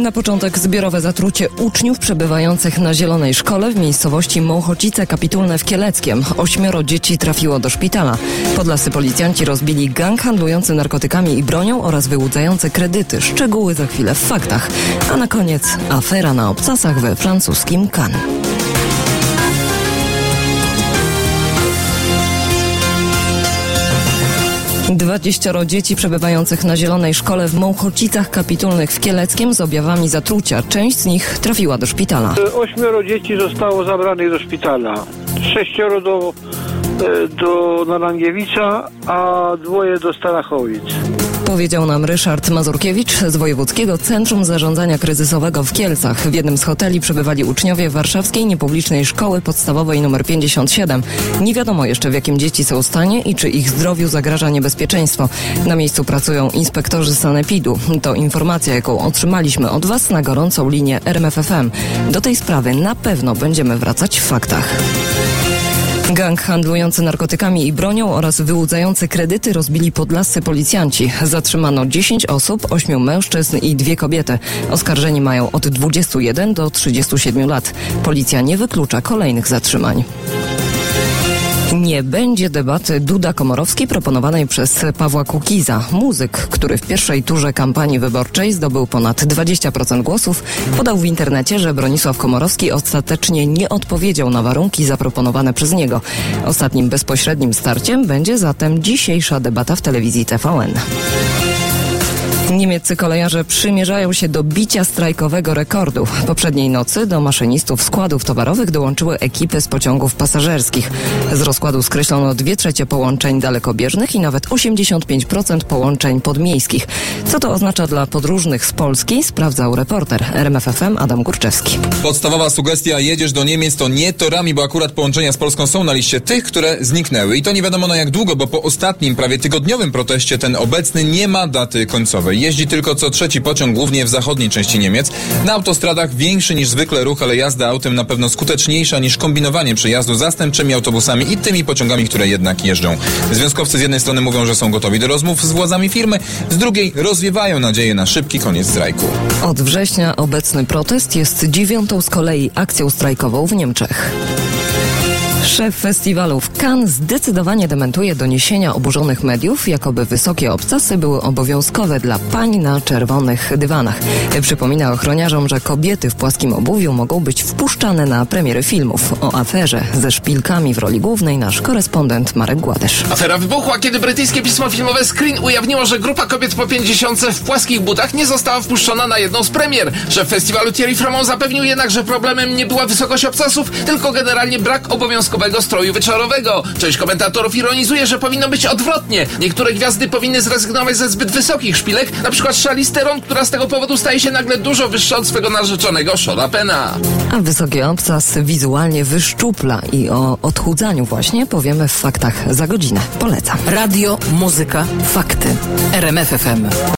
Na początek zbiorowe zatrucie uczniów przebywających na Zielonej Szkole w miejscowości Mąchocice Kapitulne w Kieleckiem. 8 dzieci trafiło do szpitala. Podlascy policjanci rozbili gang handlujący narkotykami i bronią oraz wyłudzający kredyty. Szczegóły za chwilę w faktach. A na koniec afera na obcasach we francuskim Cannes. Dwadzieścioro dzieci przebywających na Zielonej Szkole w Mąchocicach Kapitulnych w Kieleckiem z objawami zatrucia. Część z nich trafiła do szpitala. 8 dzieci zostało zabranych do szpitala. 6 do Narangiewicza, a 2 do Starachowic. Powiedział nam Ryszard Mazurkiewicz z Wojewódzkiego Centrum Zarządzania Kryzysowego w Kielcach. W jednym z hoteli przebywali uczniowie Warszawskiej Niepublicznej Szkoły Podstawowej nr 57. Nie wiadomo jeszcze, w jakim dzieci są stanie i czy ich zdrowiu zagraża niebezpieczeństwo. Na miejscu pracują inspektorzy sanepidu. To informacja, jaką otrzymaliśmy od Was na gorącą linię RMFFM. Do tej sprawy na pewno będziemy wracać w faktach. Gang handlujący narkotykami i bronią oraz wyłudzający kredyty rozbili podlascy policjanci. Zatrzymano 10 osób, 8 mężczyzn i 2 kobiety. Oskarżeni mają od 21 do 37 lat. Policja nie wyklucza kolejnych zatrzymań. Nie będzie debaty Duda-Komorowski proponowanej przez Pawła Kukiza. Muzyk, który w pierwszej turze kampanii wyborczej zdobył ponad 20% głosów, podał w internecie, że Bronisław Komorowski ostatecznie nie odpowiedział na warunki zaproponowane przez niego. Ostatnim bezpośrednim starciem będzie zatem dzisiejsza debata w telewizji TVN. Niemieccy kolejarze przymierzają się do bicia strajkowego rekordu. Poprzedniej nocy do maszynistów składów towarowych dołączyły ekipy z pociągów pasażerskich. Z rozkładu skreślono 2/3 połączeń dalekobieżnych i nawet 85% połączeń podmiejskich. Co to oznacza dla podróżnych z Polski, sprawdzał reporter RMFFM Adam Górczewski. Podstawowa sugestia: jedziesz do Niemiec, to nie torami, bo akurat połączenia z Polską są na liście tych, które zniknęły. I to nie wiadomo na jak długo, bo po ostatnim, prawie tygodniowym proteście ten obecny nie ma daty końcowej. Jeździ tylko co 3 pociąg, głównie w zachodniej części Niemiec. Na autostradach większy niż zwykle ruch, ale jazda autem na pewno skuteczniejsza niż kombinowanie przejazdu zastępczymi autobusami i tymi pociągami, które jednak jeżdżą. Związkowcy z jednej strony mówią, że są gotowi do rozmów z władzami firmy, z drugiej rozwiewają nadzieję na szybki koniec strajku. Od września obecny protest jest 9. z kolei akcją strajkową w Niemczech. Szef festiwalu w Cannes zdecydowanie dementuje doniesienia oburzonych mediów, jakoby wysokie obcasy były obowiązkowe dla pań na czerwonych dywanach. Przypomina ochroniarzom, że kobiety w płaskim obuwiu mogą być wpuszczane na premiery filmów. O aferze ze szpilkami w roli głównej nasz korespondent Marek Gładesz. Afera wybuchła, kiedy brytyjskie pismo filmowe Screen ujawniło, że grupa kobiet po 50 w płaskich butach nie została wpuszczona na jedną z premier. Szef festiwalu Thierry Froment zapewnił jednak, że problemem nie była wysokość obcasów, tylko generalnie brak obowiązkowego stroju wieczorowego. Część komentatorów ironizuje, że powinno być odwrotnie. Niektóre gwiazdy powinny zrezygnować ze zbyt wysokich szpilek, na przykład Charlize Theron, która z tego powodu staje się nagle dużo wyższa od swego narzeczonego Seana Penna. A wysoki obcas wizualnie wyszczupla i o odchudzaniu właśnie powiemy w faktach za godzinę. Polecam. Radio, muzyka, fakty. RMFFM.